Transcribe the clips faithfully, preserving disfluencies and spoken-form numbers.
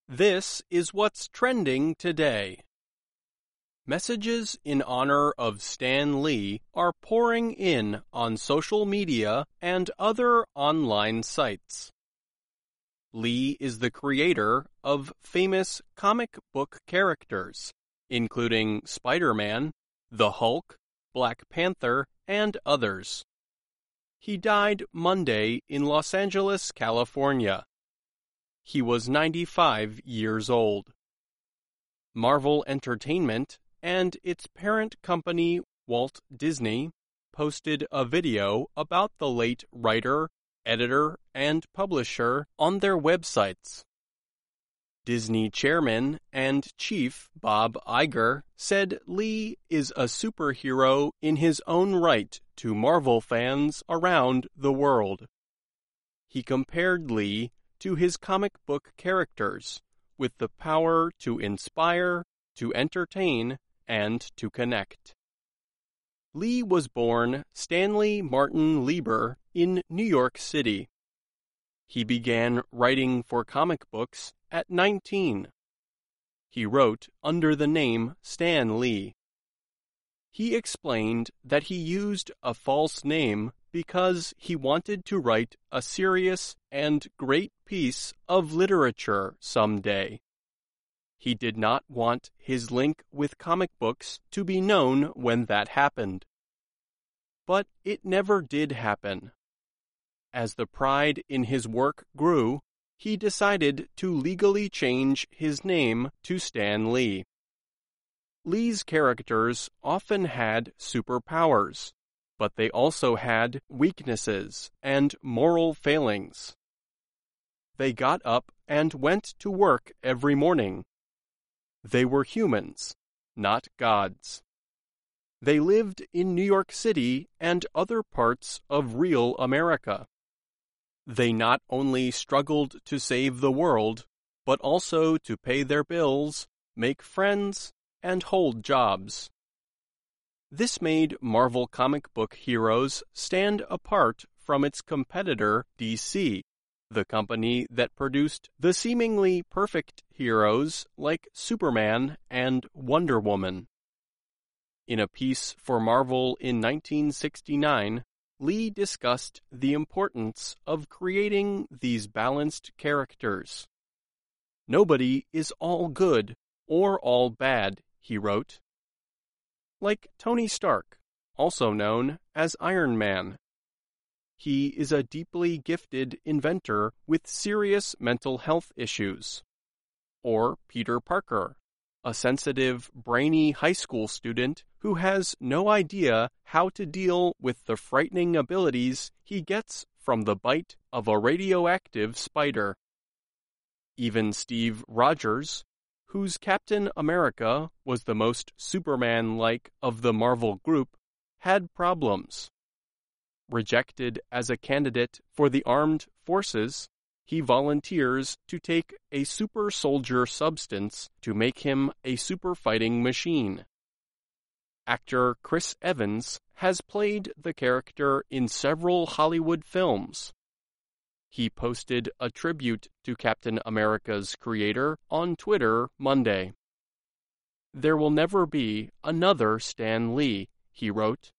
This is what's trending today. Messages in honor of Stan Lee are pouring in on social media and other online sites. Lee is the creator of famous comic book characters, including Spider-Man, the Hulk, Black Panther, and others. He died Monday in Los Angeles, California. He was ninety-five years old. Marvel Entertainment and its parent company, Walt Disney, posted a video about the late writer, editor, and publisher on their websites. Disney chairman and chief Bob Iger said Lee is a superhero in his own right to Marvel fans around the world. He compared Lee to his comic book characters, with the power to inspire, to entertain, and to connect. Lee was born Stanley Martin Lieber in New York City. He began writing for comic books at nineteen. He wrote under the name Stan Lee. He explained that he used a false name because he wanted to write a serious and great piece of literature someday. He did not want his link with comic books to be known when that happened. But it never did happen. As the pride in his work grew, he decided to legally change his name to Stan Lee. Lee's characters often had superpowers, but they also had weaknesses and moral failings. They got up and went to work every morning. They were humans, not gods. They lived in New York City and other parts of real America. They not only struggled to save the world, but also to pay their bills, make friends, and hold jobs. This made Marvel comic book heroes stand apart from its competitor D C, the company that produced the seemingly perfect heroes like Superman and Wonder Woman. In a piece for Marvel in nineteen sixty-nine, Lee discussed the importance of creating these balanced characters. "Nobody is all good or all bad," he wrote. Like Tony Stark, also known as Iron Man. He is a deeply gifted inventor with serious mental health issues. Or Peter Parker, a sensitive, brainy high school student who has no idea how to deal with the frightening abilities he gets from the bite of a radioactive spider. Even Steve Rogers, whose Captain America was the most Superman-like of the Marvel group, had problems. Rejected as a candidate for the armed forces, he volunteers to take a super soldier substance to make him a super fighting machine. Actor Chris Evans has played the character in several Hollywood films. He posted a tribute to Captain America's creator on Twitter Monday. "There will never be another Stan Lee," he wrote.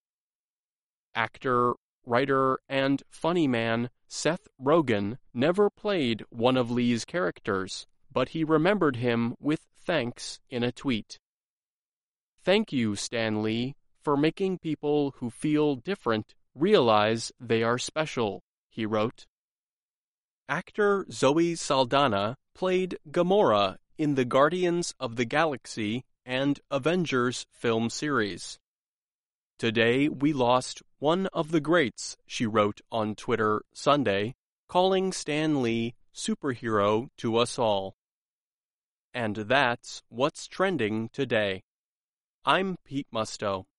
Actor, writer, and funny man Seth Rogen never played one of Lee's characters, but he remembered him with thanks in a tweet. "Thank you, Stan Lee, for making people who feel different realize they are special," he wrote. Actor Zoe Saldana played Gamora in the Guardians of the Galaxy and Avengers film series. "Today we lost one of the greats," she wrote on Twitter Sunday, calling Stan Lee superhero to us all. And that's what's trending today. I'm Pete Musto.